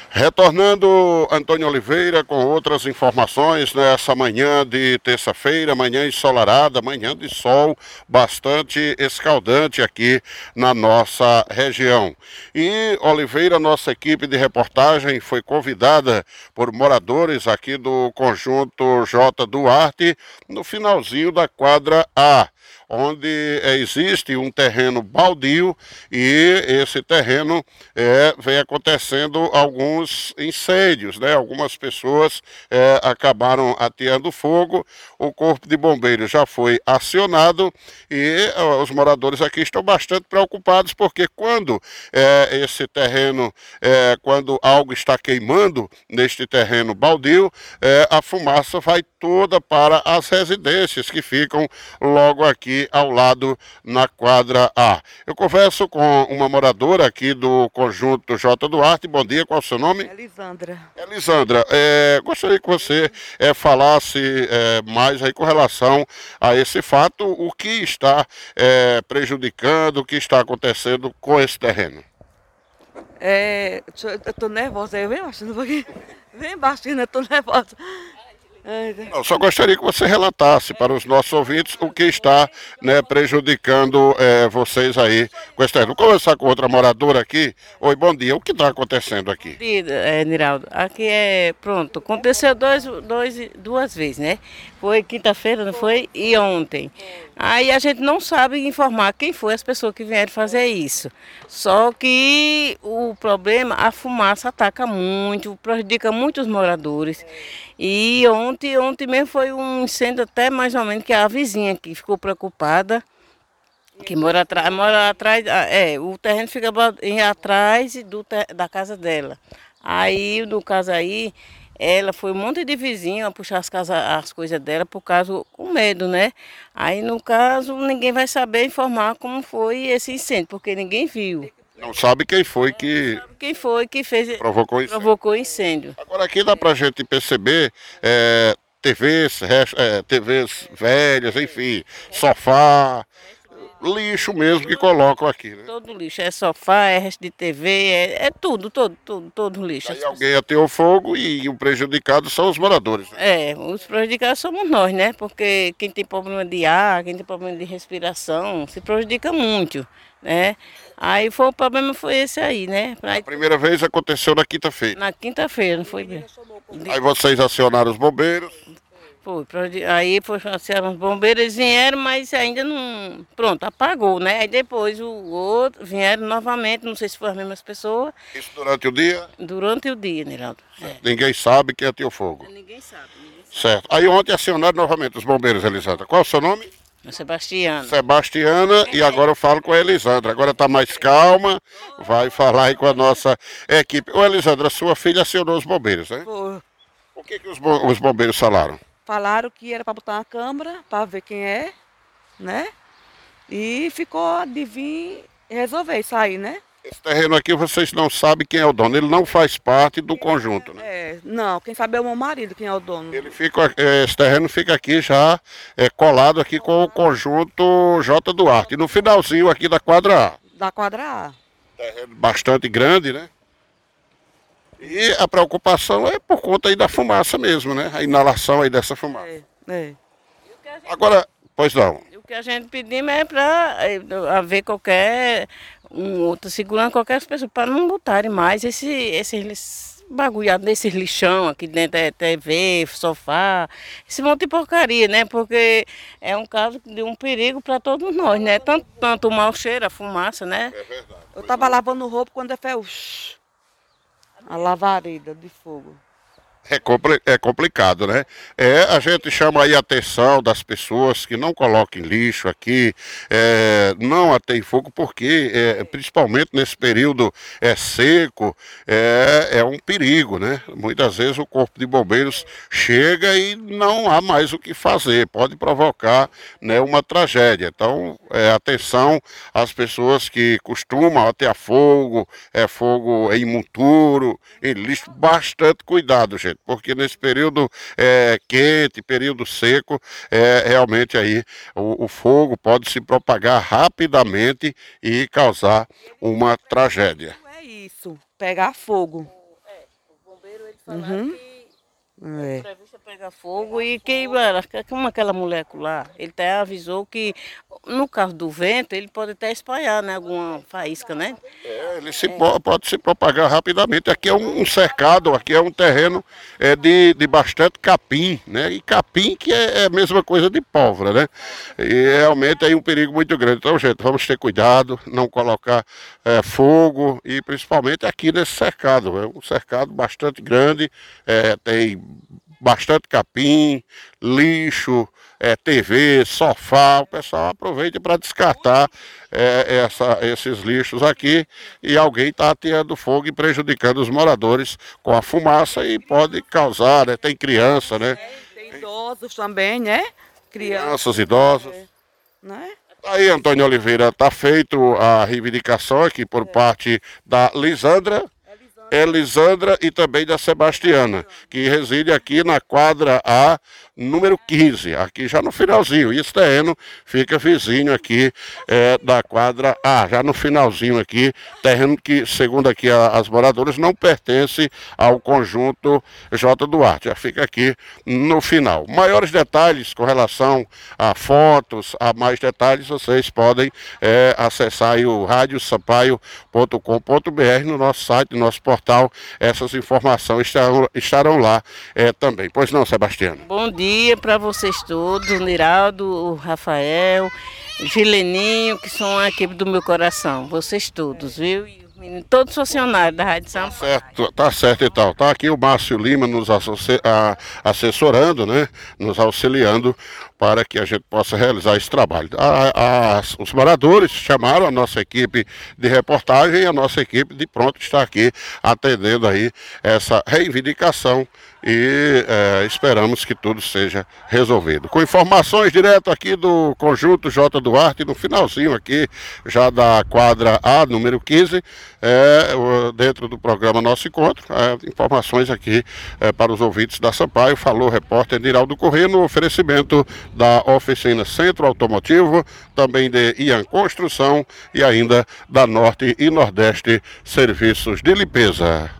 Retornando, Antônio Oliveira, com outras informações nessa manhã de terça-feira, manhã ensolarada, manhã de sol bastante escaldante aqui na nossa região. E Oliveira, nossa equipe de reportagem foi convidada por moradores aqui do conjunto J. Duarte, no finalzinho da quadra A, onde existe um terreno baldio e esse terreno vem acontecendo alguns incêndios, né? Algumas pessoas acabaram ateando fogo, o corpo de bombeiros já foi acionado e os moradores aqui estão bastante preocupados porque quando esse terreno, quando algo está queimando neste terreno baldio, a fumaça vai toda para as residências que ficam logo aqui ao lado na quadra A. Eu converso com uma moradora aqui do conjunto J. Duarte. Bom dia, qual é o seu nome? Elisandra. Elisandra, gostaria que você falasse mais aí com relação a esse fato, o que está prejudicando, o que está acontecendo com esse terreno. Eu tô nervosa aí, vem baixinho um pouquinho. Vem baixinho, eu tô nervosa. Eu só gostaria que você relatasse para os nossos ouvintes o que está, né, prejudicando vocês aí com esse terreno. Vou conversar com outra moradora aqui. Oi, bom dia. O que está acontecendo aqui? Niraldo, aqui pronto, aconteceu duas vezes, né? Foi quinta-feira, não foi? E ontem. Aí a gente não sabe informar quem foi as pessoas que vieram fazer isso. Só que o problema, a fumaça ataca muito, prejudica muitos moradores. E ontem mesmo foi um incêndio até mais ou menos que a vizinha aqui ficou preocupada. Que mora atrás, o terreno fica atrás da casa dela. Aí, no caso aí, ela foi um monte de vizinho a puxar as coisas dela por causa, com medo, né? Aí, no caso, ninguém vai saber informar como foi esse incêndio, porque ninguém viu. Não sabe quem foi que Quem foi que fez, provocou o incêndio. provocou o incêndio. Agora aqui dá para a gente perceber TVs velhas, enfim, sofá, lixo mesmo que colocam aqui, né? Todo lixo, é sofá, é resto de TV, é tudo, todo lixo. Aí alguém ateou fogo e o prejudicado são os moradores, né? Os prejudicados somos nós, né? Porque quem tem problema de ar, quem tem problema de respiração, se prejudica muito, né? Aí o problema foi esse aí, né? A primeira vez aconteceu na quinta-feira. Na quinta-feira, não foi bem? Aí vocês acionaram os bombeiros. Aí os bombeiros vieram, mas ainda não. Pronto, apagou, né? Aí depois o outro vieram novamente, não sei se foram as mesmas pessoas. Isso durante o dia? Durante o dia, Niraldo. Ninguém sabe quem ateou fogo. Ninguém sabe. Certo. Aí ontem acionaram novamente os bombeiros, Elisandra. Qual é o seu nome? Sebastiana. Sebastiana, e agora eu falo com a Elisandra. Agora está mais calma, vai falar aí com a nossa equipe. Ô Elisandra, sua filha acionou os bombeiros, né? Pô, O que os bombeiros falaram? falaram que era para botar uma câmera para ver quem é, né? E ficou de vir resolver isso aí, né? Esse terreno aqui vocês não sabem quem é o dono, ele não faz parte do conjunto, né? Não, quem sabe é o meu marido quem é o dono. Esse terreno fica aqui já colado aqui com o conjunto J. Duarte, no finalzinho aqui da quadra A. Da quadra A. Terreno bastante grande, né? E a preocupação é por conta aí da fumaça mesmo, né? A inalação aí dessa fumaça. É. Agora, pois não. O que a gente pedimos é para haver outra segurança, qualquer pessoa, para não botarem mais esses bagulhado desses lixão aqui dentro, TV, sofá, esse monte de porcaria, né? Porque é um caso de um perigo para todos nós, né? Tanto o mau cheiro, a fumaça, né? É verdade. Eu tava lavando roupa quando fez a lavareda de fogo. É complicado, né? A gente chama aí a atenção das pessoas que não coloquem lixo aqui, não ateiem fogo, porque principalmente nesse período seco, é um perigo, né? Muitas vezes o corpo de bombeiros chega e não há mais o que fazer, pode provocar, né, uma tragédia. Então, atenção às pessoas que costumam atear fogo, fogo em monturo, em lixo, bastante cuidado, gente, porque nesse período quente, período seco, realmente aí o fogo pode se propagar rapidamente e causar uma tragédia. É isso, pegar fogo. Uhum. É. Previsto pegar fogo e queimar, como aquela molécula lá, ele até avisou que no caso do vento ele pode até espalhar, né, alguma faísca, né? Ele pode se propagar rapidamente. Aqui é um cercado, aqui é um terreno de bastante capim, né? E capim que é a mesma coisa de pólvora, né? E realmente é um perigo muito grande. Então, gente, vamos ter cuidado, não colocar fogo e principalmente aqui nesse cercado. É um cercado bastante grande, tem bastante capim, lixo, TV, sofá. O pessoal aproveita para descartar esses lixos aqui e alguém está ateando fogo e prejudicando os moradores com a fumaça e pode causar, né? Tem criança, né? Tem idosos também, né? Crianças, idosos. Né? Aí, Antônio Oliveira, está feito a reivindicação aqui por parte da Elisandra e também da Sebastiana, que reside aqui na quadra A, número 15, aqui já no finalzinho. E esse terreno fica vizinho aqui da quadra A, já no finalzinho aqui, terreno que, segundo aqui as moradoras, não pertence ao conjunto J. Duarte, já fica aqui no final. Maiores detalhes com relação a fotos, a mais detalhes, vocês podem acessar aí o radiosampaio.com.br no nosso site, no nosso portal. Essas informações estarão lá também. Pois não, Sebastiana? Bom dia para vocês todos, o Niraldo, o Rafael, o Gileninho, que são a equipe do meu coração. Vocês todos, viu? E os meninos, todos funcionários da Rádio Sampaio. Tá certo e tal. Tá aqui o Márcio Lima nos assessorando, né? Nos auxiliando para que a gente possa realizar esse trabalho. Os moradores chamaram a nossa equipe de reportagem e a nossa equipe de pronto está aqui atendendo aí essa reivindicação e esperamos que tudo seja resolvido. Com informações direto aqui do Conjunto J. Duarte, no finalzinho aqui, já da quadra A, número 15, dentro do programa Nosso Encontro, informações aqui para os ouvintes da Sampaio, falou o repórter Niraldo Corrêa, no oferecimento da oficina Centro Automotivo, também de Ian Construção e ainda da Norte e Nordeste Serviços de Limpeza.